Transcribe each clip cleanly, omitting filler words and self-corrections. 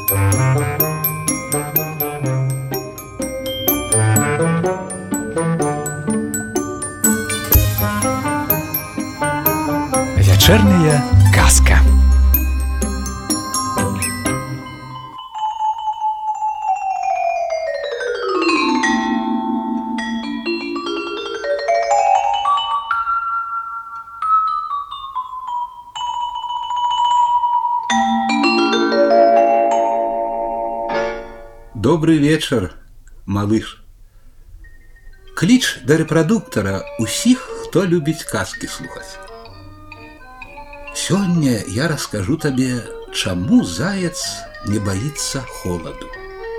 Вячэрняя казка. Добрый вечар, малыш. Кліч да рэпрадуктара усіх, хто любіць казкі слухаць. Сёння я раскажу табе, чаму заяц не баіцца холаду.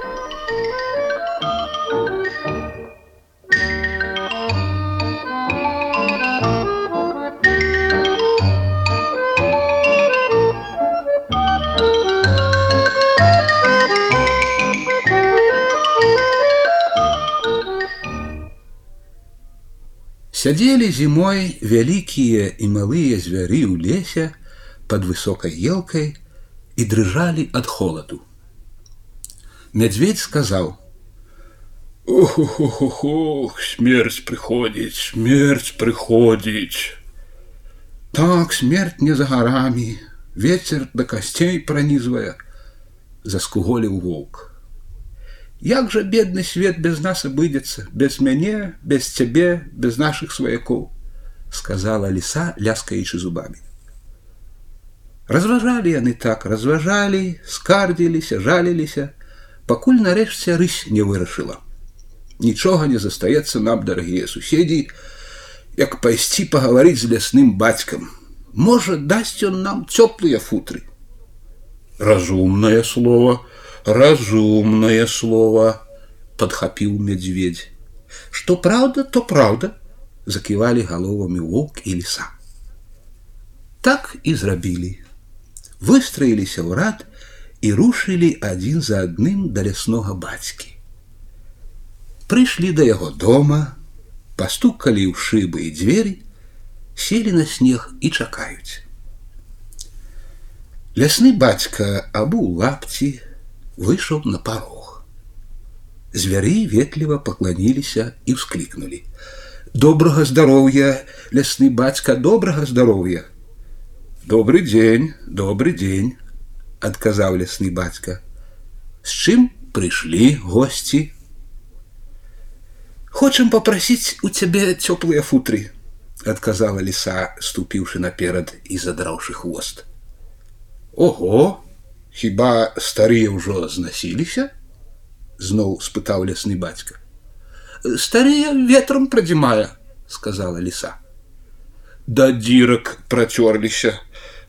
Сядзелі зімой вялікія і малыя звяры ў лесе под высокай елкай і дрыжалі ад холаду. Мядзведь сказаў: «Ох, смерць прыходзіць, смерць прыходзіць». Так, смерць не за гарамі, вецер да касцей пранізвае, заскуголіў воўк. Як жа бедны свет без нас абыдзецца, без мяне, без цябе, без нашых сваякоў, сказала ліса, ляскаючы зубамі. Разважалі яны так, разважалі, скардзіліся, жаліліся, пакуль нарэшце рысь не вырашыла. Нічога не застаецца нам, дарагія суседзі, як пайсці пагаварыць з лясным бацькам. Можа, дасць ён нам цёплыя футры. Разумнае слово, падхапіў мядзведзь. Што праўда, то праўда, заківалі галовамі воўк і ліса. Так і зрабілі. Выстраіліся ў рад і рушылі адзін за адным да ляснога бацькі. Прыйшлі да яго дома, пастукалі ў шыбы і дзверы, селі на снег і чакаюць. Лясны бацька абуў лапці, выйшаў на парог. Звяры ветліва пакланіліся і ўсклікнулі: «Добрага здароўя, лясны бацька, добрага здароўя!» «Добрый дзень», адказаў лясны бацька. «З чым прыйшлі госці?» «Хочам папрасіць у цябе цёплыя футры», адказала ліса, ступіўшы наперад і задраўшы хвост. «Ого! Хіба старыя ўжо знасіліся?» зноў спытаў лясны бацька. «Старыя ветрам прадзімае», сказала ліса. «Да дзірак працёрліся,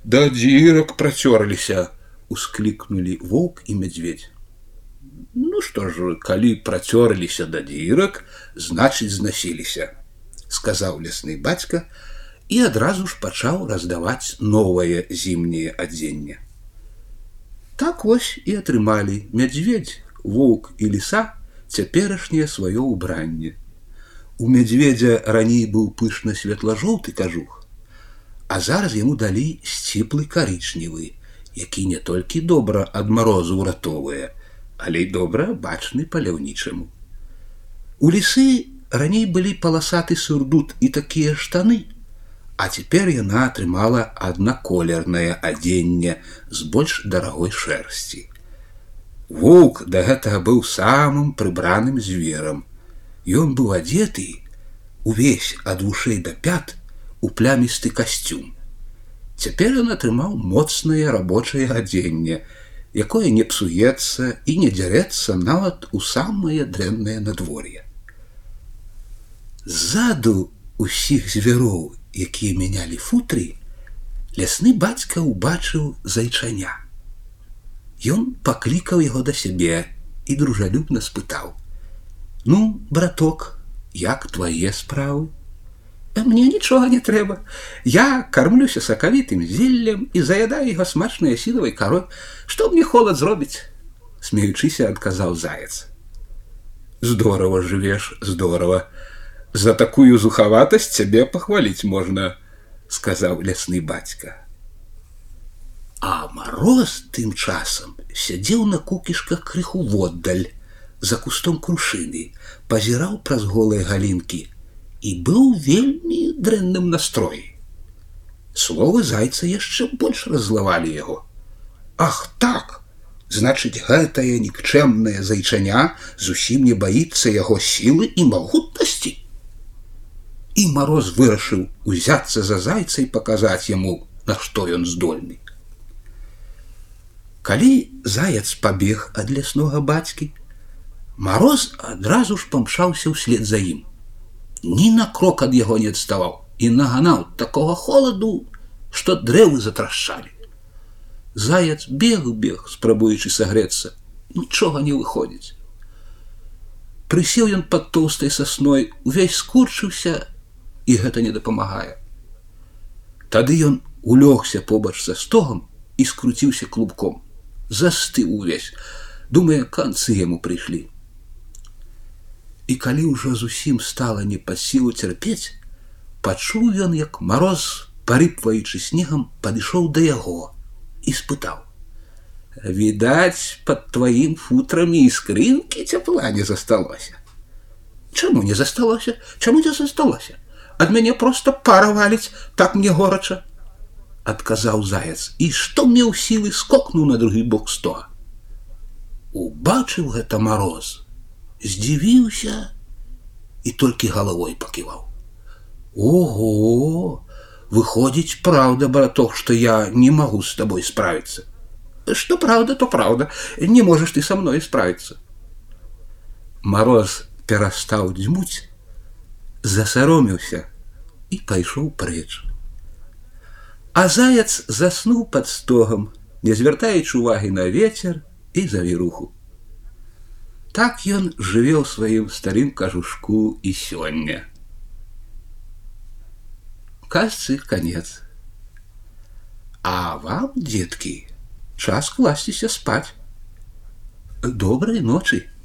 усклікнулі воўк і мядзведь. «Ну што ж, калі працёрліся да дзірак, значыць знасіліся», сказаў лясны бацька і адразу ж пачаў раздаваць новае зімняе адзенне. Так вось і атрымалі мядзведь, воўк і ліса цяперашняе сваё ўбранне. У мядзведзя раней быў пышна светла-жоўты кажух, а зараз яму далі сціплы карычневы, які не толькі добра ад марозу ўратоўвае, але і добра бачны паляўнічаму. У лісы раней былі паласаты сурдут і такія штаны, а цяпер яна атрымала аднаколернае адзенне з больш дарагой шэрсці. Воўк да гэтага быў самым прыбраным зверам. Ён быў адзеты увесь ад вушэй да пят у плямісты касцюм. Цяпер ён атрымаў моцнае рабочае адзенне, якое не псуецца і не дзярэцца нават у самае дрэннае надвор'е. Ззаду усіх звяроў, якія мянялі футры, лясны бацька ўбачыў зайчаня. Ён паклікаў яго да сябе і дружалюбна спытаў: «Ну, браток, як твае справы?» «Мне нічога не трэба. Я кармлюся сакавітым зеллем і заядаю яго смачнай асінавай карой. Што мне холад зробіць?» смеючыся адказаў заяц. «Здорава жывеш, здорава. За такую зухаватасць цябе пахваліць можна», сказаў лясны бацька. А Мароз тым часам сядзеў на кукішках крыху воддаль, за кустом крушыны, пазіраў праз голыя галінкі і быў вельмі дрэнным настроі. Словы зайца яшчэ больш раззлавалі яго. Ах так! Значыць, гэтая нікчэмная зайчаня зусім не баіцца яго сілы і магутнасці. І Мароз вырашыў узяцца за зайца і паказаць яму, на што ён здольны. Калі заяц пабег ад ляснога бацькі, Мароз адразу ж памчаўся ўслед за ім. Ні на крок ад яго не адставаў і наганаў такога холаду, што дрэвы затрашчалі. Заяц бег, спрабуючы сагрэцца, нічога не выходзіць. Прысеў ён пад тоўстай сасной, увесь скурчыўся, і гэта не дапамагае. Тады ён улёгся побач са стогам і скруціўся клубком. Застыў увесь, думае, канцы яму прыйшлі. І калі ўжо зусім стала не пад сілу цярпець, пачуў ён, як Мароз, парыпваючы снегам, падышоў да яго і спытаў: «Відаць, пад тваім футрамі і скрынкі цяпла не засталося». «Чаму не засталося? Чаму не засталося? Ад мяне проста пара валіць, так мне горача», адказаў заяц, і што меў сілы скокнуў на другі бок стога. Убачыў гэта Мароз, здзівіўся і толькі галавой паківаў. «Ого! Выходзіць, праўда, браток, што я не магу з табой справіцца». «Што праўда, то праўда. Не можаш ты са мной справіцца». Мароз перастаў дзьмуць, засаромеўся і пайшоў прэч. А заяц заснуў пад стогам, не звяртаючы ўвагі на вецер і завіруху. Так ён жыве ў сваім старым кажушку і сёння. Казцы канец. А вам, дзеткі, час класціся спаць. Добрай ночы.